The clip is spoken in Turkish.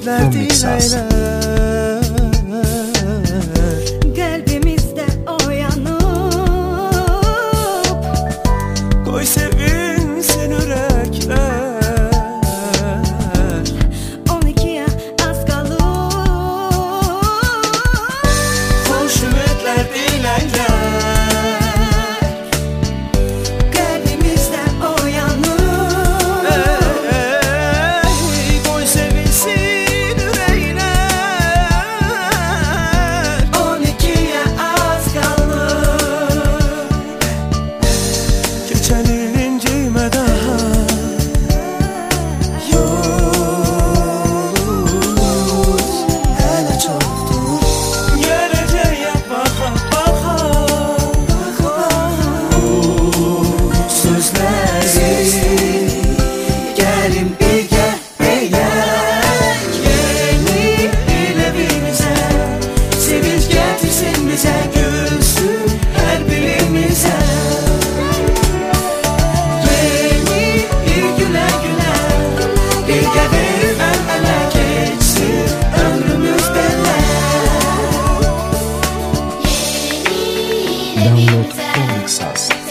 ümidler dileyler. Kalbimizde oyanıp Koy sevinsin yürekler. 12'ye az kalıp Hoş ümitler dileyler. Kalbimizde oyanıp Koy sevinsin yürekler. 12'ye az kalıp Geçen il incime daha. Yolumuz hele çoktur. Geleceğe baka baka. Sözleri gelin birge eylek. Yeni bir evimize sevinç getirsin bize, gülsün her birimize. Yeni bir güle güle birge verip el ele geçsin ömrümüz böyle. Download Comic Sans.